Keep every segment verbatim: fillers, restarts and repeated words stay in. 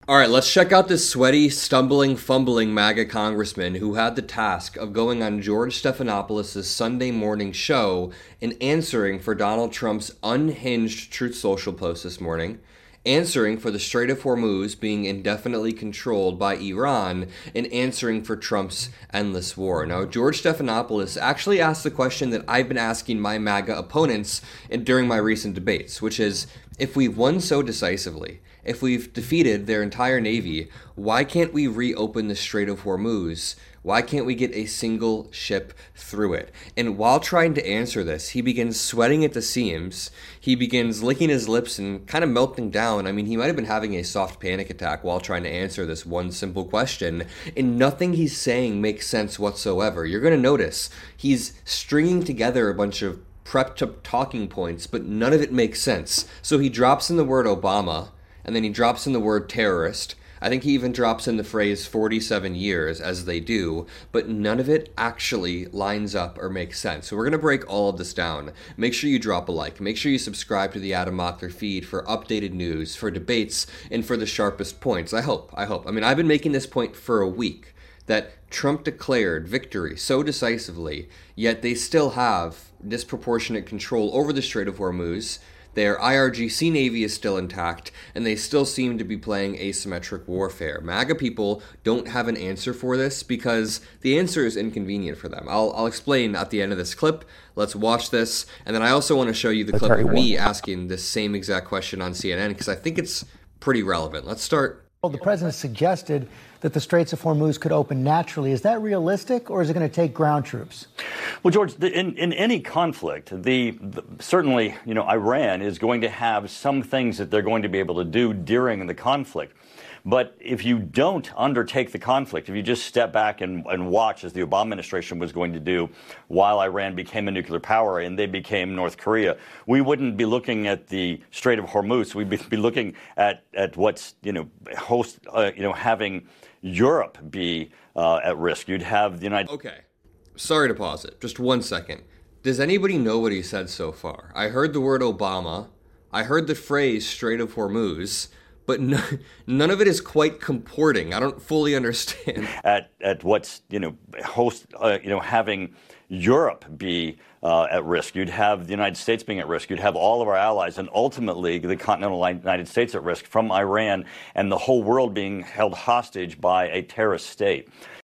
All right, let's check out this sweaty, stumbling, fumbling MAGA congressman who had the task of going on George Stephanopoulos' Sunday morning show and answering for Donald Trump's unhinged Truth Social post this morning, answering for the Strait of Hormuz being indefinitely controlled by Iran, and answering for Trump's endless war. Now, George Stephanopoulos actually asked the question that I've been asking my MAGA opponents in, during my recent debates, which is, if we've won so decisively, if we've defeated their entire navy, why can't we reopen the Strait of Hormuz? Why can't we get a single ship through it? And while trying to answer this, he begins sweating at the seams. He begins licking his lips and kind of melting down. I mean, he might have been having a soft panic attack while trying to answer this one simple question. And nothing he's saying makes sense whatsoever. You're going to notice he's stringing together a bunch of prepped talking points, but none of it makes sense. So he drops in the word Obama, and then he drops in the word terrorist. I think he even drops in the phrase forty-seven years, as they do, but none of it actually lines up or makes sense. So we're going to break all of this down. Make sure you drop a like. Make sure you subscribe to the Adam Mockler feed for updated news, for debates, and for the sharpest points. I hope, I hope. I mean, I've been making this point for a week, that Trump declared victory so decisively, yet they still have disproportionate control over the Strait of Hormuz. Their I R G C Navy is still intact, and they still seem to be playing asymmetric warfare. MAGA people don't have an answer for this because the answer is inconvenient for them. I'll, I'll explain at the end of this clip. Let's watch this. And then I also want to show you the clip of me asking this same exact question on C N N because I think it's pretty relevant. Let's start. Well, the president suggested that the Straits of Hormuz could open naturally. Is that realistic, or is it going to take ground troops? Well, George, the, in, in any conflict, the, the certainly, you know, Iran is going to have some things that they're going to be able to do during the conflict. But if you don't undertake the conflict, if you just step back and, and watch, as the Obama administration was going to do while Iran became a nuclear power and they became North Korea, we wouldn't be looking at the Strait of Hormuz. We'd be, be looking at, at what's, you know, host, uh, you know, having Europe be uh, at risk. You'd have the United Okay. Sorry to pause it. Just one second. Does anybody know what he said so far? I heard the word Obama. I heard the phrase Strait of Hormuz. But no, none of it is quite comporting. I don't fully understand. At at what's, you know, host, uh, you know, having Europe be uh, at risk. You'd have the United States being at risk. You'd have all of our allies, and ultimately the continental United States at risk from Iran, and the whole world being held hostage by a terrorist state.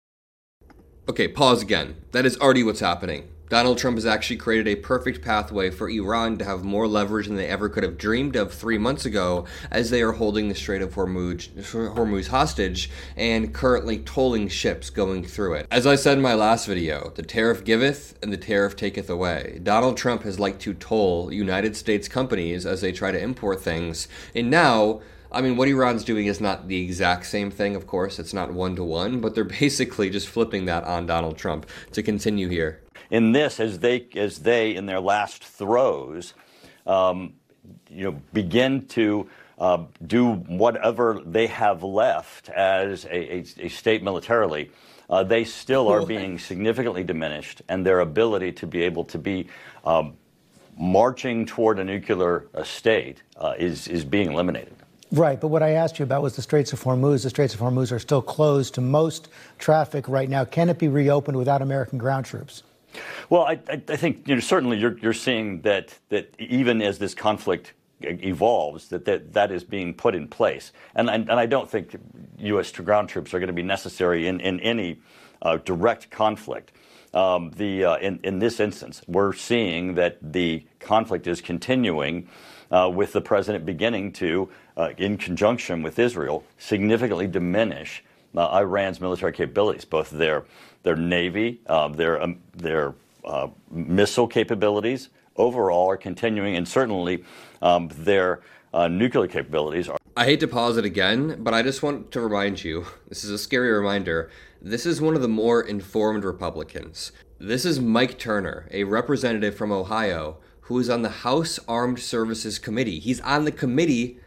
Okay, pause again. That is already what's happening. Donald Trump has actually created a perfect pathway for Iran to have more leverage than they ever could have dreamed of three months ago, as they are holding the Strait of Hormuz, Hormuz hostage and currently tolling ships going through it. As I said in my last video, the tariff giveth and the tariff taketh away. Donald Trump has liked to toll United States companies as they try to import things, and now, I mean, what Iran's doing is not the exact same thing, of course. It's not one-to-one, but they're basically just flipping that on Donald Trump. To continue here. In this, as they, as they in their last throes, um, you know, begin to uh, do whatever they have left as a, a, a state militarily, uh, they still are being significantly diminished, and their ability to be able to be um, marching toward a nuclear uh, state uh, is is being eliminated. Right, but what I asked you about was the Straits of Hormuz. The Straits of Hormuz are still closed to most traffic right now. Can it be reopened without American ground troops? Well, I, I, I think, you know, certainly you're, you're seeing that that even as this conflict evolves, that that, that is being put in place. And, and, and I don't think U S ground troops are going to be necessary in, in any uh, direct conflict. Um, the uh, in, in this instance, we're seeing that the conflict is continuing uh, with the president beginning to, uh, in conjunction with Israel, significantly diminish uh, Iran's military capabilities, both their their navy, uh, their um, their uh, missile capabilities overall are continuing, and certainly um, their uh, nuclear capabilities are. I hate to pause it again, but I just want to remind you, this is a scary reminder, this is one of the more informed Republicans. This is Mike Turner, a representative from Ohio, who is on the House Armed Services Committee. He's on the committee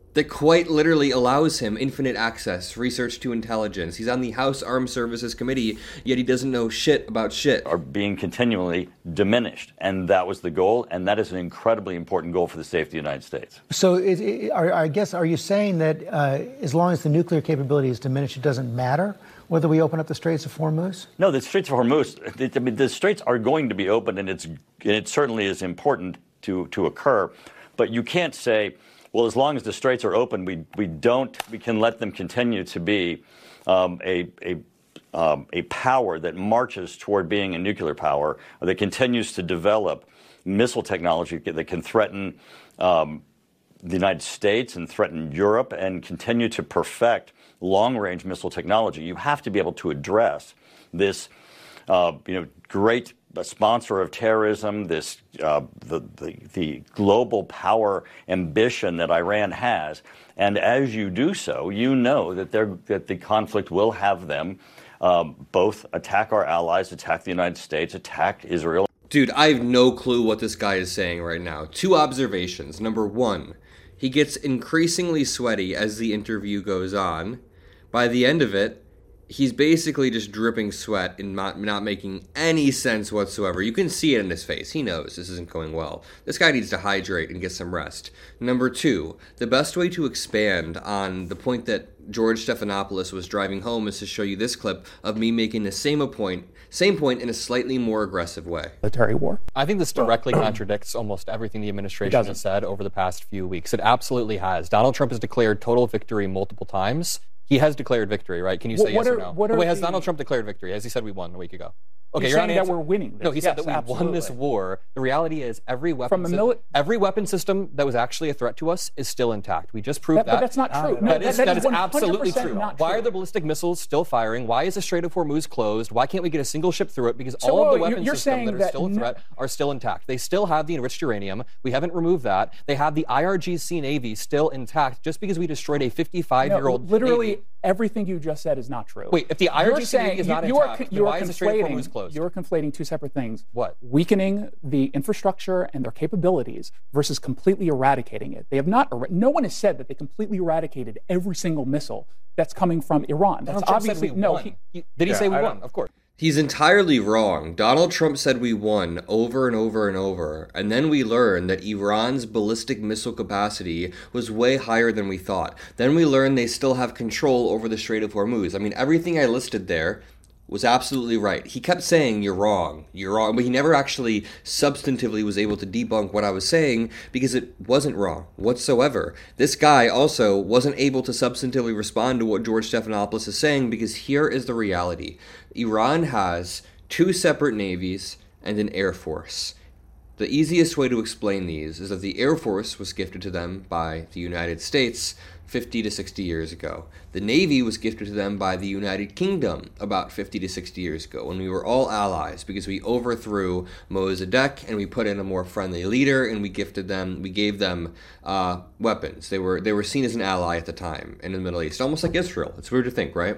that quite literally allows him infinite access, research to intelligence. He's on the House Armed Services Committee, yet he doesn't know shit about shit. Are being continually diminished. And that was the goal, and that is an incredibly important goal for the safety of the United States. So it, it, are, I guess, are you saying that uh, as long as the nuclear capability is diminished, it doesn't matter whether we open up the Straits of Hormuz? No, the Straits of Hormuz, it, I mean, the Straits are going to be open, and it's and it certainly is important to, to occur. But you can't say, well, as long as the Straits are open, we we don't we can let them continue to be um, a a um, a power that marches toward being a nuclear power, or that continues to develop missile technology that can threaten um, the United States and threaten Europe, and continue to perfect long-range missile technology. You have to be able to address this, uh, you know, great a sponsor of terrorism, this uh, the, the the global power ambition that Iran has, and as you do so, you know that they're that the conflict will have them um, both attack our allies, attack the United States, attack Israel. Dude, I have no clue what this guy is saying right now. Two observations. Number one, he gets increasingly sweaty as the interview goes on. By the end of it, he's basically just dripping sweat and not, not making any sense whatsoever. You can see it in his face. He knows this isn't going well. This guy needs to hydrate and get some rest. Number two, the best way to expand on the point that George Stephanopoulos was driving home is to show you this clip of me making the same point, same point in a slightly more aggressive way. Military war. I think this directly contradicts almost everything the administration has said over the past few weeks. It absolutely has. Donald Trump has declared total victory multiple times. He has declared victory, right? Can you say what yes are, or no? What are Wait, has the, Donald Trump declared victory? As he said we won a week ago. Okay, He's you're saying not that answering. we're winning this. No, he Yes, said that we absolutely. won this war. The reality is every weapon, From a mili- every weapon system that was actually a threat to us is still intact. We just proved That- that. but that's not true. No, that is, that- that that is is absolutely one hundred percent true. not Why true. are the ballistic missiles still firing? Why is the Strait of Hormuz closed? Why can't we get a single ship through it? Because So, all of the whoa, weapon you're systems saying that are that still a no- threat are still intact. They still have the enriched uranium. We haven't removed that. They have the I R G C Navy still intact just because we destroyed a fifty-five-year-old no, literally Navy. Everything you just said is not true. Wait, if the I R G C You're Navy is saying- not you, you intact, are, then you why are is the Strait of conflating- Hormuz closed? You're conflating two separate things. What? Weakening the infrastructure and their capabilities versus completely eradicating it. They have not. er- No one has said that they completely eradicated every single missile that's coming from Iran. That's Donald Trump said obviously we no. won. He, He- did he Yeah, say we I won? don't- Of course. He's entirely wrong. Donald Trump said we won over and over and over, and then we learned that Iran's ballistic missile capacity was way higher than we thought. Then we learned they still have control over the Strait of Hormuz. I mean, everything I listed there was absolutely right. He kept saying, you're wrong, you're wrong, but he never actually substantively was able to debunk what I was saying because it wasn't wrong whatsoever. This guy also wasn't able to substantively respond to what George Stephanopoulos is saying because here is the reality. Iran has two separate navies and an air force. The easiest way to explain these is that the Air Force was gifted to them by the United States fifty to sixty years ago. The Navy was gifted to them by the United Kingdom about fifty to sixty years ago when we were all allies because we overthrew Mossadegh and we put in a more friendly leader and we gifted them, we gave them uh, weapons. They were, they were seen as an ally at the time in the Middle East, almost like Israel. It's weird to think, right?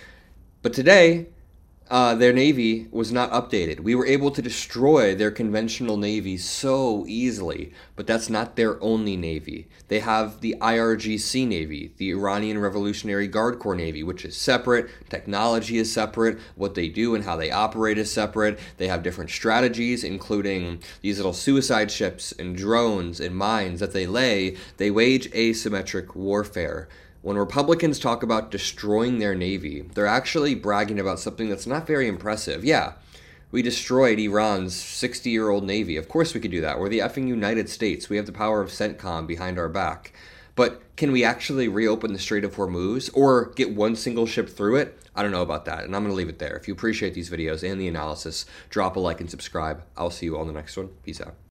But today, Uh, their navy was not updated. We were able to destroy their conventional navy so easily, but that's not their only navy. They have the I R G C Navy, the Iranian Revolutionary Guard Corps Navy, which is separate. Technology is separate. What they do and how they operate is separate. They have different strategies, including these little suicide ships and drones and mines that they lay. They wage asymmetric warfare. When Republicans talk about destroying their navy, they're actually bragging about something that's not very impressive. Yeah, we destroyed Iran's sixty-year-old navy. Of course we could do that. We're the effing United States. We have the power of CENTCOM behind our back. But can we actually reopen the Strait of Hormuz or get one single ship through it? I don't know about that, and I'm going to leave it there. If you appreciate these videos and the analysis, drop a like and subscribe. I'll see you all in the next one. Peace out.